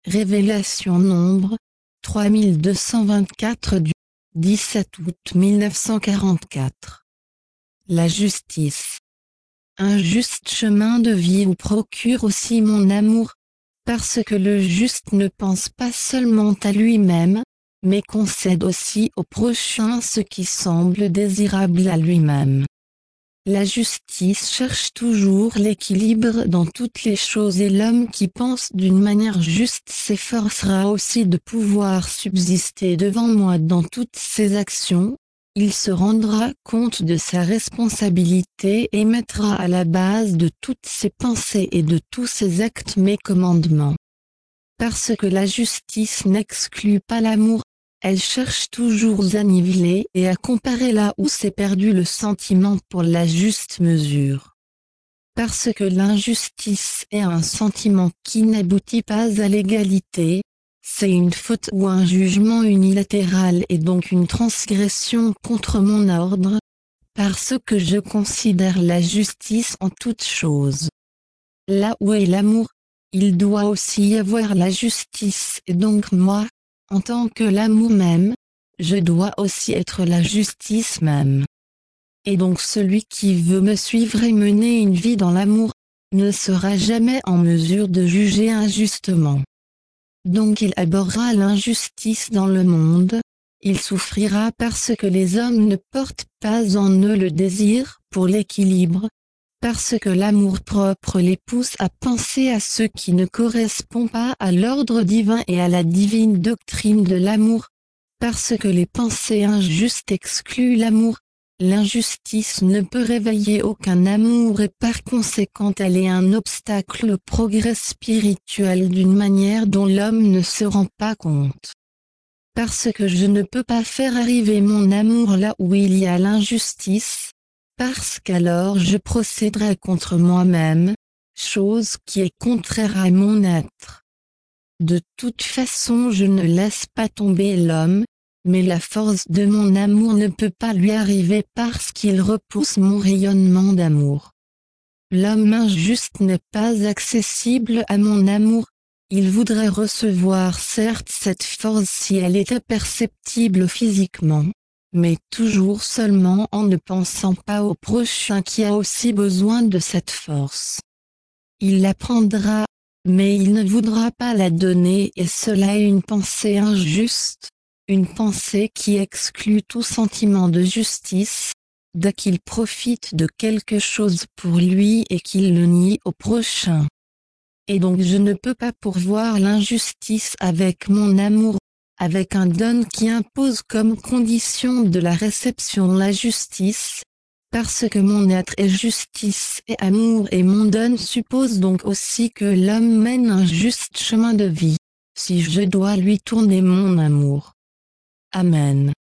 Révélation Nombre 3224 du 17 août 1944. La justice. Un juste chemin de vie vous procure aussi mon amour, parce que le juste ne pense pas seulement à lui-même, mais concède aussi au prochain ce qui semble désirable à lui-même. La justice cherche toujours l'équilibre dans toutes les choses et l'homme qui pense d'une manière juste s'efforcera aussi de pouvoir subsister devant moi dans toutes ses actions. Il se rendra compte de sa responsabilité et mettra à la base de toutes ses pensées et de tous ses actes mes commandements. Parce que la justice n'exclut pas l'amour, elle cherche toujours à niveler et à comparer là où s'est perdu le sentiment pour la juste mesure. Parce que l'injustice est un sentiment qui n'aboutit pas à l'égalité, c'est une faute ou un jugement unilatéral et donc une transgression contre mon ordre, parce que je considère la justice en toute chose. Là où est l'amour, il doit aussi y avoir la justice et donc moi, en tant que l'amour même, je dois aussi être la justice même. Et donc celui qui veut me suivre et mener une vie dans l'amour, ne sera jamais en mesure de juger injustement. Donc il abhorrera l'injustice dans le monde, il souffrira parce que les hommes ne portent pas en eux le désir pour l'équilibre, parce que l'amour propre les pousse à penser à ce qui ne correspond pas à l'ordre divin et à la divine doctrine de l'amour, parce que les pensées injustes excluent l'amour, l'injustice ne peut réveiller aucun amour et par conséquent elle est un obstacle au progrès spirituel d'une manière dont l'homme ne se rend pas compte. Parce que je ne peux pas faire arriver mon amour là où il y a l'injustice, parce qu'alors je procéderai contre moi-même, chose qui est contraire à mon être. De toute façon je ne laisse pas tomber l'homme, mais la force de mon amour ne peut pas lui arriver parce qu'il repousse mon rayonnement d'amour. L'homme injuste n'est pas accessible à mon amour, il voudrait recevoir certes cette force si elle était perceptible physiquement, mais toujours seulement en ne pensant pas au prochain qui a aussi besoin de cette force. Il la prendra, mais il ne voudra pas la donner et cela est une pensée injuste, une pensée qui exclut tout sentiment de justice, dès qu'il profite de quelque chose pour lui et qu'il le nie au prochain. Et donc je ne peux pas pourvoir l'injustice avec mon amour, avec un don qui impose comme condition de la réception la justice, parce que mon être est justice et amour et mon don suppose donc aussi que l'homme mène un juste chemin de vie, si je dois lui tourner mon amour. Amen.